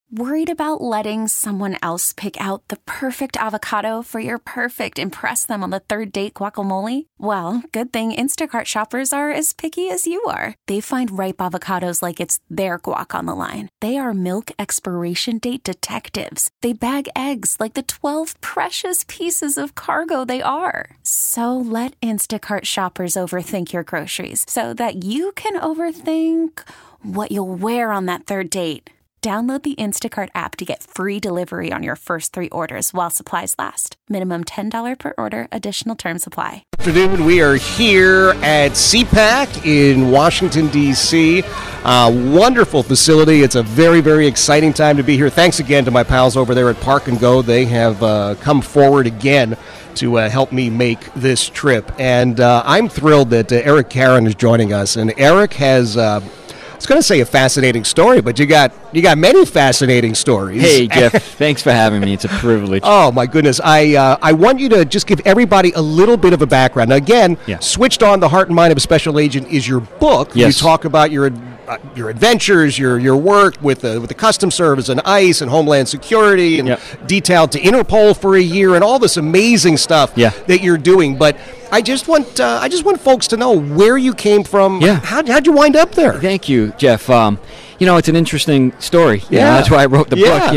Worried about letting someone else pick out the perfect avocado for your perfect impress them on the third date guacamole? Well, good thing Instacart shoppers are as picky as you are. They find ripe avocados like it's their guac on the line. They are milk expiration date detectives. They bag eggs like the 12 precious pieces of cargo they are. So let Instacart shoppers overthink your groceries so that you can overthink what you'll wear on that third date. Download the Instacart app to get free delivery on your first 3 orders while supplies last. Minimum $10 per order. Additional terms apply. Good afternoon. We are here at CPAC in Washington, D.C. Wonderful facility. It's a very, very exciting time to be here. Thanks again to my pals over there at Park and Go. They have come forward again to help me make this trip. And I'm thrilled that Eric Caron is joining us. And Eric has... I was going to say a fascinating story, but you got many fascinating stories. Hey, Jeff, thanks for having me. It's a privilege. Oh, my goodness. I want you to just give everybody a little bit of a background. Now, again, Switched On, The Heart and Mind of a Special Agent is your book. Yes. You talk about your adventures, your work with the Customs Service and ICE and Homeland Security and detailed to Interpol for a year and all this amazing stuff that you're doing. But I just want folks to know where you came from. Yeah. How'd you wind up there? Thank you, Jeff. It's an interesting story. That's why I wrote the book.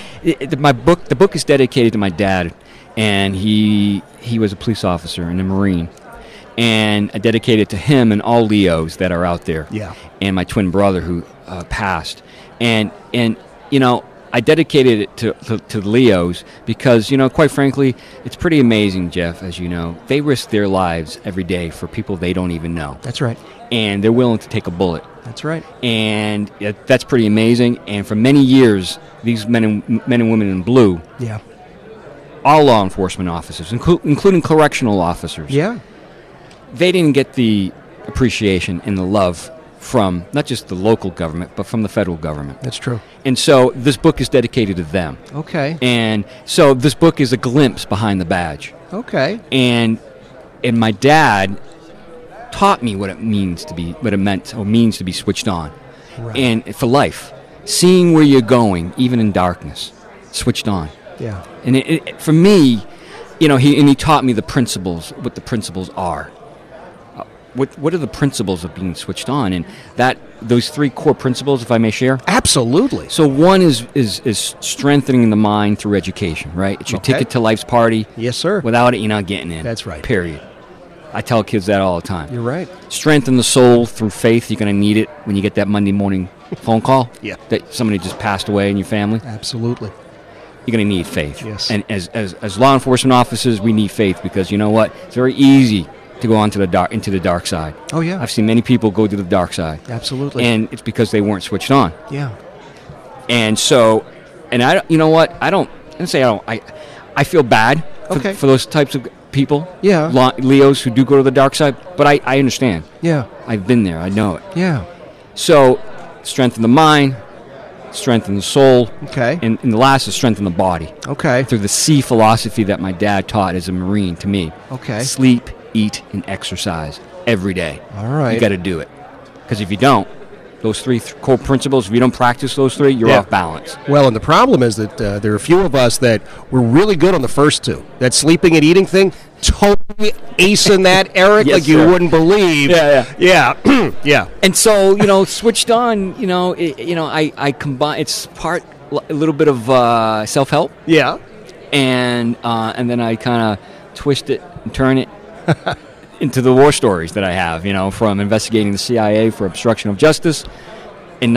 The book is dedicated to my dad, and he was a police officer and a Marine. And I dedicate it to him and all Leos that are out there. Yeah. And my twin brother who passed. And I dedicated it to the Leos because, quite frankly, it's pretty amazing, Jeff, as you know. They risk their lives every day for people they don't even know. That's right. And they're willing to take a bullet. That's right. And that's pretty amazing. And for many years, these men and women in blue, all law enforcement officers, including correctional officers, they didn't get the appreciation and the love from not just the local government, but from the federal government. That's true. And so this book is dedicated to them. Okay. And so this book is a glimpse behind the badge. Okay. And my dad taught me what it means to be switched on. Right. And for life, seeing where you're going, even in darkness, switched on. Yeah. And for me, he taught me the principles, what the principles are. What are the principles of being switched on? And those 3 core principles, if I may share? Absolutely. So one is strengthening the mind through education, right? It's your ticket to life's party. Yes, sir. Without it, you're not getting in. That's right. Period. I tell kids that all the time. You're right. Strengthen the soul through faith. You're going to need it when you get that Monday morning phone call that somebody just passed away in your family. Absolutely. You're going to need faith. Yes. And as law enforcement officers, we need faith because you know what? It's very easy to go into the dark side. Oh, yeah. I've seen many people go to the dark side. Absolutely. And it's because they weren't switched on. Yeah. And so, I feel bad for those types of people. Yeah. Leos who do go to the dark side, but I understand. Yeah. I've been there. I know it. Yeah. So, strengthen the mind, strengthen the soul. Okay. And the last is strengthen the body. Okay. Through the C philosophy that my dad taught as a Marine to me. Okay. Sleep, eat, and exercise every day. All right. You got to do it. Because if you don't, those 3 core principles, if you don't practice those 3, you're off balance. Well, and the problem is that there are a few of us that were really good on the first 2. That sleeping and eating thing, totally acing that, Eric, yes, like you wouldn't believe. Yeah. Yeah. And so, switched on, I combine, it's a little bit of self-help. Yeah. And then I kind of twist it and turn it into the war stories that I have, from investigating the CIA for obstruction of justice in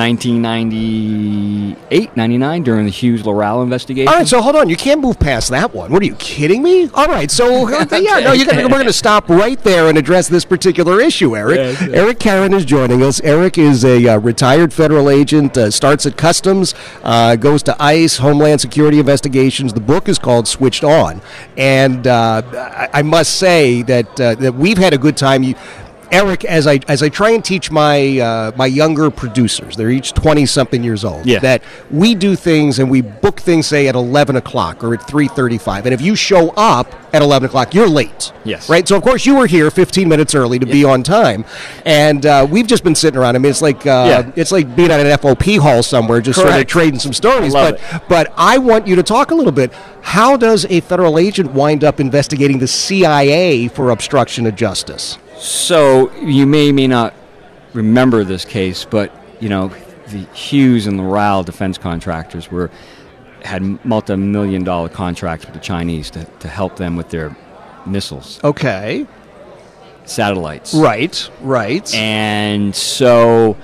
1998, 99 during the Hughes Loral investigation. All right, so hold on. You can't move past that one. What are you kidding me? All right, so we're going to stop right there and address this particular issue, Eric. Yes. Eric Caron is joining us. Eric is a retired federal agent, starts at Customs, goes to ICE, Homeland Security Investigations. The book is called Switched On. And I must say that we've had a good time. Eric, as I try and teach my my younger producers, they're each 20-something years old, that we do things and we book things, say, at 11 o'clock or at 3:35. And if you show up at 11 o'clock, you're late. Yes. Right? So, of course, you were here 15 minutes early to be on time. And we've just been sitting around. I mean, it's like being at an FOP hall somewhere, just sort of trading some stories. But I want you to talk a little bit. How does a federal agent wind up investigating the CIA for obstruction of justice? So you may not remember this case, but the Hughes and Loral defense contractors had multi-million-dollar contracts with the Chinese to help them with their missiles. Okay. Satellites. Right. And so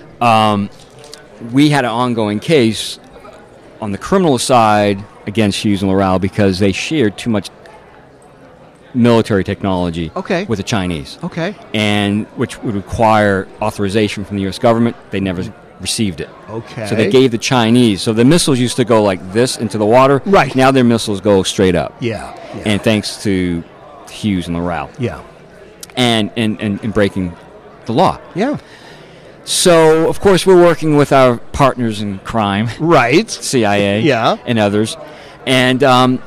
we had an ongoing case on the criminal side against Hughes and Loral because they shared too much military technology with the Chinese. Okay. And which would require authorization from the U.S. government. They never received it. Okay. So they gave the Chinese. So the missiles used to go like this into the water. Right. Now their missiles go straight up. Yeah. And thanks to Hughes and Loral. Yeah. And breaking the law. Yeah. So, of course, we're working with our partners in crime. Right. CIA. And others. And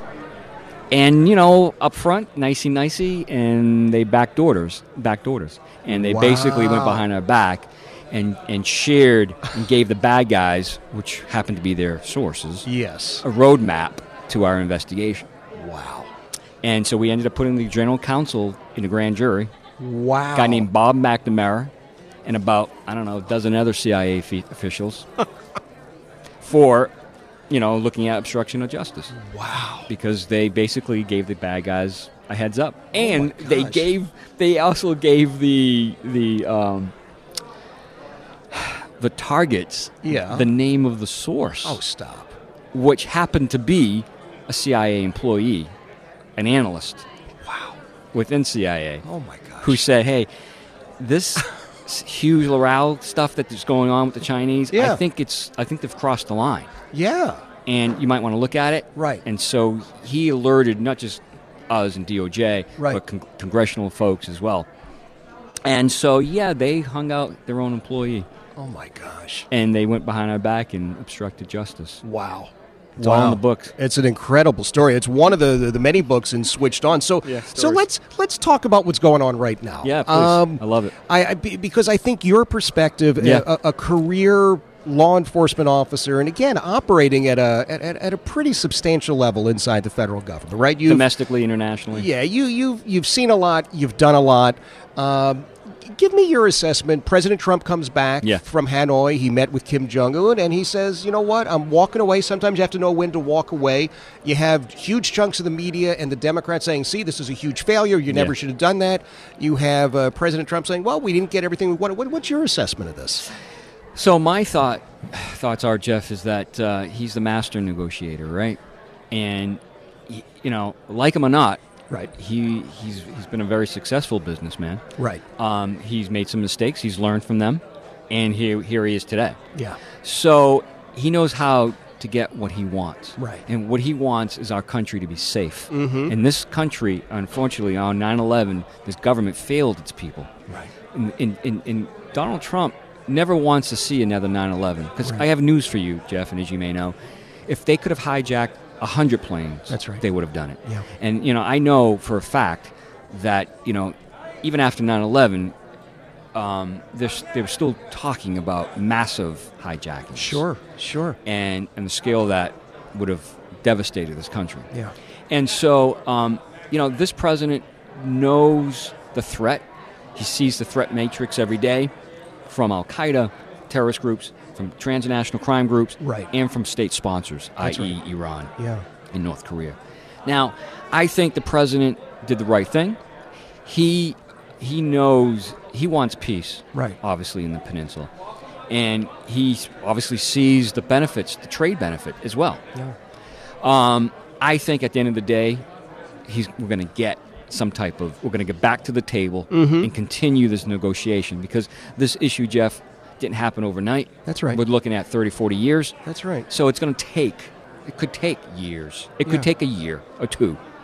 up front, nicey, and they backdoored us. And they basically went behind our back and shared and gave the bad guys, which happened to be their sources, a roadmap to our investigation. Wow. And so we ended up putting the general counsel in a grand jury. Wow. A guy named Bob McNamara and about, a dozen other CIA officials for, looking at obstruction of justice. Wow. Because they basically gave the bad guys a heads up. And they also gave the targets the name of the source. Oh, stop. Which happened to be a CIA employee, an analyst. Wow. Within CIA. Oh, my gosh. Who said, hey, this Hughes Loral stuff that's going on with the Chinese, I think they've crossed the line. Yeah. And you might want to look at it. Right. And so he alerted not just us and DOJ, but congressional folks as well. And so, they hung out their own employee. Oh, my gosh. And they went behind our back and obstructed justice. Wow. It's all in the books. It's an incredible story. It's one of the many books in Switched On. So let's talk about what's going on right now. Yeah, please. I love it. Because I think your perspective, a career law enforcement officer, and again operating at a pretty substantial level inside the federal government, right? Domestically, internationally. Yeah, you've seen a lot. You've done a lot. Give me your assessment. President Trump comes back from Hanoi. He met with Kim Jong-un, and he says, you know what, I'm walking away. Sometimes you have to know when to walk away. You have huge chunks of the media and the Democrats saying, see, this is a huge failure. You never should have done that. You have President Trump saying, well, we didn't get everything we wanted. What's your assessment of this? So my thoughts are, Jeff, is that he's the master negotiator, right? And, like him or not, right, he's been a very successful businessman. Right. He's made some mistakes. He's learned from them, and here he is today. Yeah. So he knows how to get what he wants. Right. And what he wants is our country to be safe. Mm-hmm. And this country, unfortunately, on 9/11, this government failed its people. Right. And Donald Trump never wants to see another 9/11. Because I have news for you, Jeff, and as you may know, if they could have hijacked 100 planes, that's right, they would have done it. Yeah. And, I know for a fact that, even after 9/11, they were still talking about massive hijackings. Sure. And the scale that would have devastated this country. Yeah. And so, this president knows the threat. He sees the threat matrix every day from Al-Qaeda, terrorist groups, from transnational crime groups, and from state sponsors, i.e. Iran and North Korea. Now, I think the president did the right thing. He knows he wants peace, obviously, in the peninsula. And he obviously sees the benefits, the trade benefit as well. Yeah. I think at the end of the day, we're going to get we're going to get back to the table and continue this negotiation, because this issue, Jeff, didn't happen overnight. That's right. We're looking at 30, 40 years. That's right. So it could take years. It could take a year or two.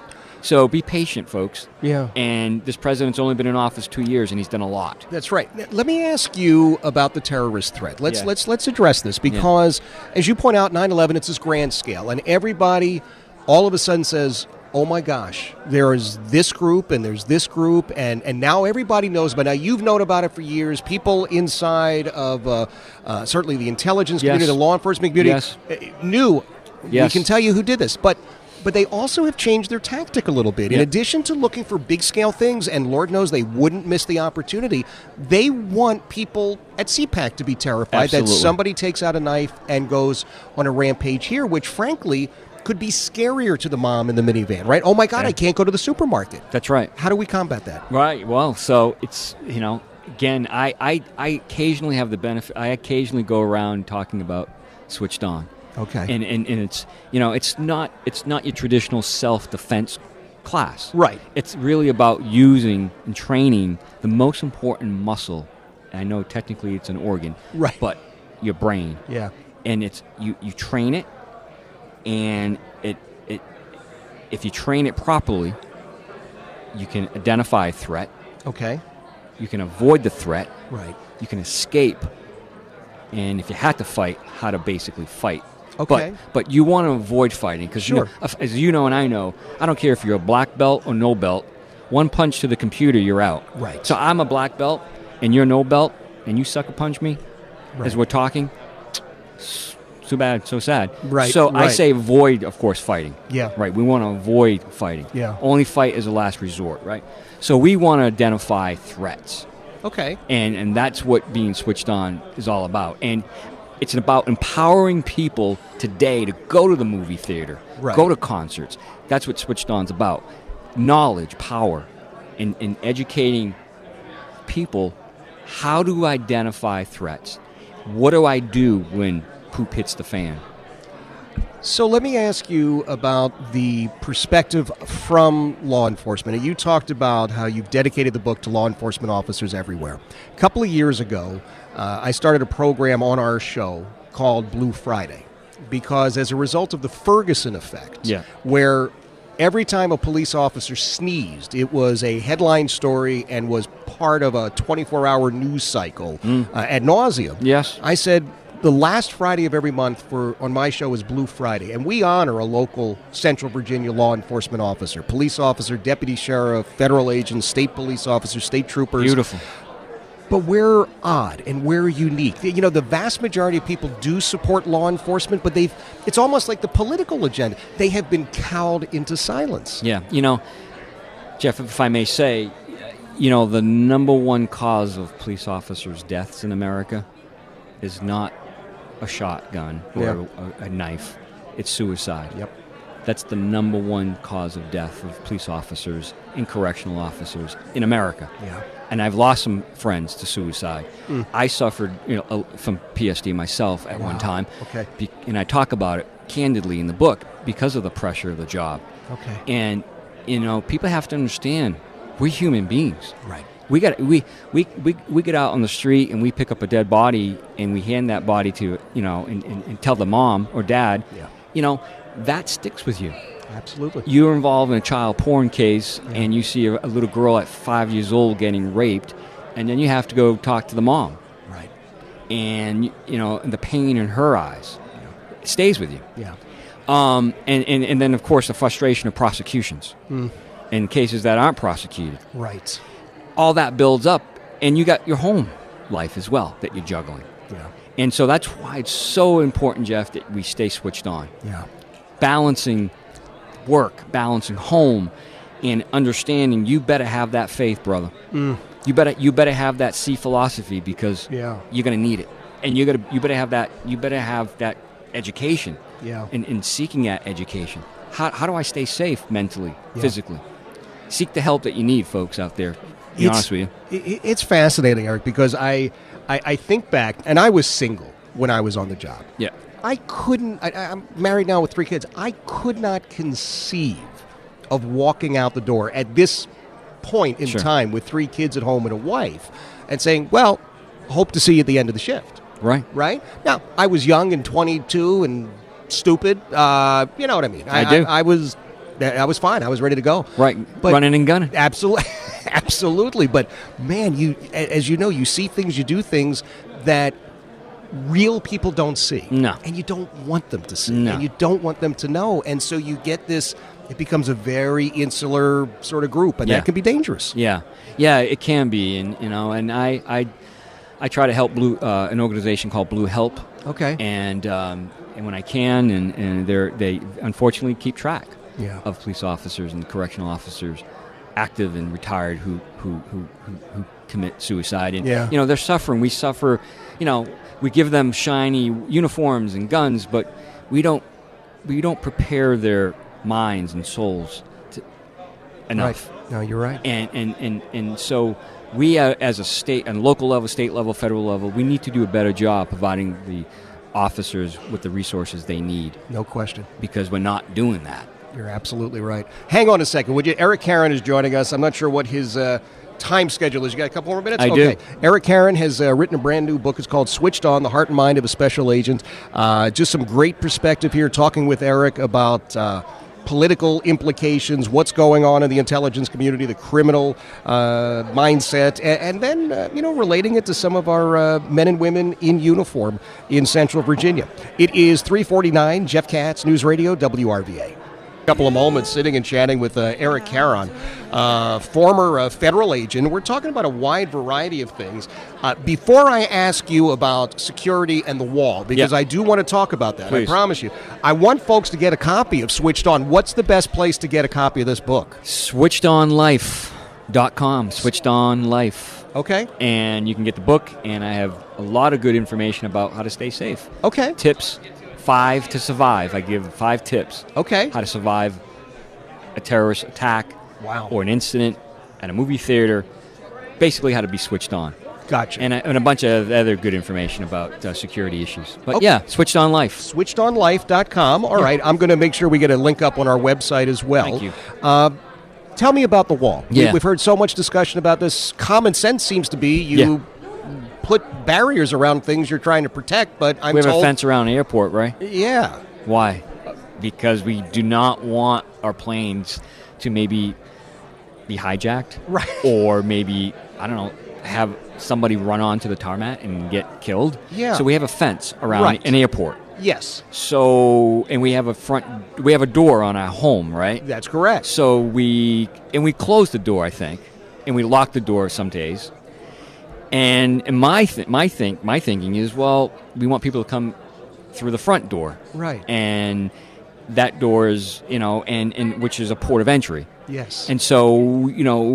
So be patient, folks. Yeah. And this president's only been in office 2 years, and he's done a lot. That's right. Now, let me ask you about the terrorist threat. Let's address this because, as you point out, 9/11, it's this grand scale, and everybody all of a sudden says, oh my gosh, there is this group and there's this group, and now everybody knows about it. Now, you've known about it for years. People inside of certainly the intelligence community, the law enforcement community, knew. Yes. We can tell you who did this. But they also have changed their tactic a little bit. In addition to looking for big-scale things, and Lord knows they wouldn't miss the opportunity, they want people at CPAC to be terrified that somebody takes out a knife and goes on a rampage here, which, frankly, could be scarier to the mom in the minivan, right? Oh, my God, I can't go to the supermarket. That's right. How do we combat that? Right. Well, so it's, again, I occasionally have the benefit. I occasionally go around talking about Switched On. Okay. And it's, it's not your traditional self-defense class. Right. It's really about using and training the most important muscle. I know technically it's an organ. Right. But your brain. Yeah. And it's you train it, and it if you train it properly, you can identify a threat. Okay. You can avoid the threat. Right. You can escape. And if you had to fight, how to basically fight. Okay. But you want to avoid fighting because, as you know and I know, I don't care if you're a black belt or no belt, one punch to the computer, you're out. Right. So I'm a black belt and you're no belt and you sucker punch me as we're talking, too bad, so sad. Right. So I say avoid, of course, fighting. Yeah. Right. We want to avoid fighting. Yeah. Only fight as a last resort, right? So we want to identify threats. Okay. And that's what being Switched On is all about. And it's about empowering people today to go to the movie theater, go to concerts. That's what Switched On's about. Knowledge, power, and educating people how to identify threats. What do I do when poop hits the fan? So let me ask you about the perspective from law enforcement. You talked about how you've dedicated the book to law enforcement officers everywhere. A couple of years ago, I started a program on our show called Blue Friday because as a result of the Ferguson effect, where every time a police officer sneezed, it was a headline story and was part of a 24-hour news cycle ad nauseum. Yes. I said, the last Friday of every month on my show is Blue Friday, and we honor a local Central Virginia law enforcement officer, police officer, deputy sheriff, federal agent, state police officer, state troopers. Beautiful. But we're odd and we're unique. The vast majority of people do support law enforcement, but it's almost like the political agenda. They have been cowed into silence. Yeah. Jeff, if I may say, the number one cause of police officers' deaths in America is not a shotgun or a knife. It's suicide. Yep. That's the number one cause of death of police officers and correctional officers in America. Yeah. And I've lost some friends to suicide. I suffered, from PSD myself at one time. Okay. And I talk about it candidly in the book because of the pressure of the job. Okay. And people have to understand we're human beings. Right. We get out on the street and we pick up a dead body and we hand that body to and tell the mom or dad. Yeah. That sticks with you. Absolutely. You're involved in a child porn case and you see a little girl at 5 years old getting raped, and then you have to go talk to the mom. Right. And the pain in her eyes stays with you. Yeah. And then of course the frustration of prosecutions in cases that aren't prosecuted. Right. All that builds up, and you got your home life as well that you're juggling. Yeah. And so that's why it's so important, Jeff, that we stay switched on. Yeah. Balancing work, balancing home, and understanding you better have that faith, brother. You better have that C philosophy because you're going to need it. And you better have that education. Yeah. And seeking that education. How do I stay safe mentally, physically? Seek the help that you need, folks out there. To be honest with you. It's fascinating, Eric, because I think back, and I was single when I was on the job. Yeah. I'm married now with 3 kids. I could not conceive of walking out the door at this point in time with 3 kids at home and a wife and saying, well, hope to see you at the end of the shift. Right. Right? Now, I was young and 22 and stupid. You know what I mean? I do. I was I was fine. I was ready to go. Right, but running and gunning. Absolutely, absolutely. But man, as you know, you see things, you do things that real people don't see. No. And you don't want them to see. No. And you don't want them to know. And so you get this, it becomes a very insular sort of group, and that can be dangerous. Yeah. Yeah, it can be. And, and I try to help an organization called Blue Help. Okay. And when I can, and they unfortunately keep track of police officers and correctional officers, active and retired, who commit suicide. And, they're suffering. We suffer, we give them shiny uniforms and guns, but we don't prepare their minds and souls enough. Right. No, you're right. And so we, as a state and local level, state level, federal level, we need to do a better job providing the officers with the resources they need. No question. Because we're not doing that. You're absolutely right. Hang on a second, would you? Eric Caron is joining us. I'm not sure what his time schedule is. You got a couple more minutes? I do. Eric Caron has written a brand new book. It's called Switched On, The Heart and Mind of a Special Agent. Just some great perspective here, talking with Eric about political implications, what's going on in the intelligence community, the criminal mindset, and then, relating it to some of our men and women in uniform in Central Virginia. It is 3:49, Jeff Katz, News Radio, WRVA. Couple of moments sitting and chatting with Eric Caron, former federal agent. We're talking about a wide variety of things. Before I ask you about security and the wall, because I do want to talk about that, Please. I promise you, I want folks to get a copy of Switched On. What's the best place to get a copy of this book? SwitchedOnLife.com, Switched On Life. Okay. And you can get the book, and I have a lot of good information about how to stay safe. Okay. Tips. 5 to survive. I give 5 tips. Okay. How to survive a terrorist attack. Wow. Or an incident at a movie theater. Basically, how to be switched on. Gotcha. And a bunch of other good information about security issues. But Switched On Life. SwitchedOnLife.com. All right. I'm going to make sure we get a link up on our website as well. Thank you. Tell me about the wall. Yeah. We've heard so much discussion about this. Common sense seems to be you put barriers around things you're trying to protect, but I'm told... We have a fence around the airport, right? Yeah. Why? Because we do not want our planes to maybe be hijacked. Right. Or maybe, have somebody run onto the tarmac and get killed. Yeah. So we have a fence around an airport. Yes. So, and we have a door on our home, right? That's correct. So we close the door, I think, and we lock the door some days. And my thinking is, well, we want people to come through the front door, right? And that door is, and which is a port of entry. Yes. And so,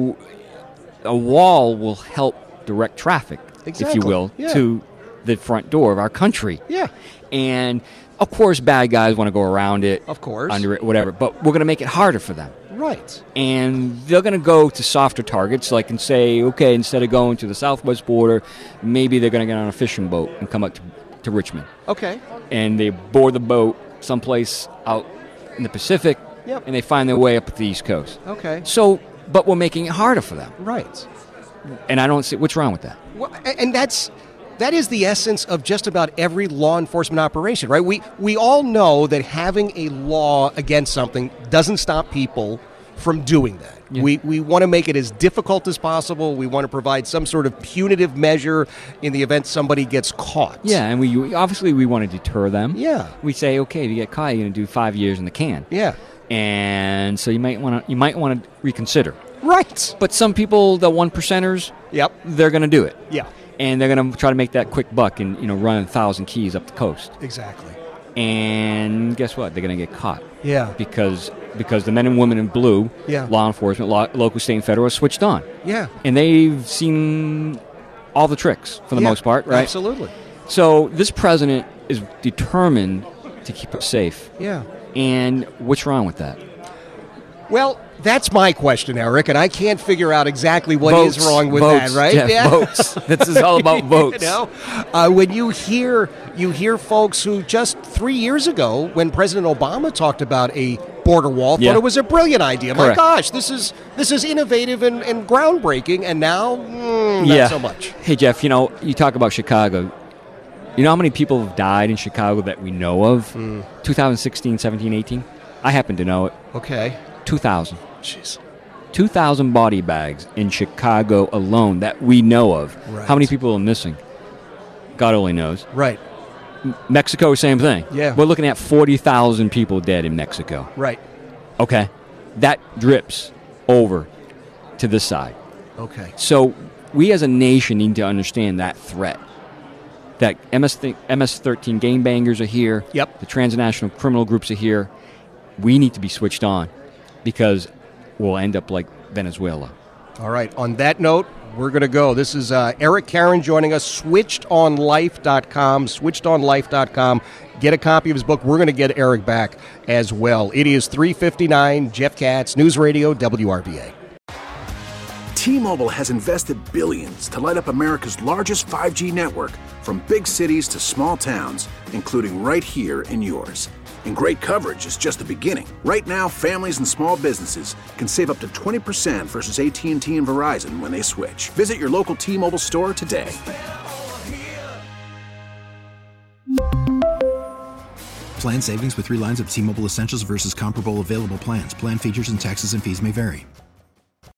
a wall will help direct traffic, if you will, to the front door of our country. Yeah. And of course, bad guys want to go around it, of course, under it, whatever. But we're going to make it harder for them. Right. And they're going to go to softer targets, like and say, okay, instead of going to the southwest border, maybe they're going to get on a fishing boat and come up to Richmond. Okay. And they board the boat someplace out in the Pacific, and they find their way up the East Coast. Okay. So, but we're making it harder for them. Right. And I don't see, what's wrong with that? Well, and that is the essence of just about every law enforcement operation, right? We all know that having a law against something doesn't stop people from doing that. Yeah. We want to make it as difficult as possible. We want to provide some sort of punitive measure in the event somebody gets caught. Yeah, and we want to deter them. Yeah. We say, okay, if you get caught, you're going to do 5 years in the can. Yeah. And so you might want to reconsider. Right. But some people, the 1%ers, they're going to do it. Yeah. And they're going to try to make that quick buck and run 1,000 keys up the coast. Exactly. And guess what? They're going to get caught. Yeah. Because the men and women in blue, law enforcement, local, state, and federal, are switched on. Yeah. And they've seen all the tricks for the most part, right? Absolutely. So this president is determined to keep us safe. Yeah. And what's wrong with that? Well, that's my question, Eric, and I can't figure out exactly what votes, is wrong with votes, that, right? Jeff, votes. This is all about votes. When you hear folks who just 3 years ago, when President Obama talked about a border wall, thought it was a brilliant idea. Correct. My gosh, this is innovative and groundbreaking, and now not so much. Hey, Jeff, you talk about Chicago. You know how many people have died in Chicago that we know of? 2016, 17, 18? I happen to know it. Okay. 2,000. Jeez. 2,000 body bags in Chicago alone that we know of. Right. How many people are missing? God only knows. Right. Mexico, same thing. Yeah. We're looking at 40,000 people dead in Mexico. Right. Okay. That drips over to this side. Okay. So we as a nation need to understand that threat. That MS-13 gangbangers are here. Yep. The transnational criminal groups are here. We need to be switched on because we'll end up like Venezuela. All right. On that note, we're going to go. This is Eric Caron joining us, switchedonlife.com, switchedonlife.com. Get a copy of his book. We're going to get Eric back as well. It is 3:59. Jeff Katz, News Radio, WRVA. T-Mobile has invested billions to light up America's largest 5G network, from big cities to small towns, including right here in yours. And great coverage is just the beginning. Right now, families and small businesses can save up to 20% versus AT&T and Verizon when they switch. Visit your local T-Mobile store today. Plan savings with 3 lines of T-Mobile Essentials versus comparable available plans. Plan features and taxes and fees may vary.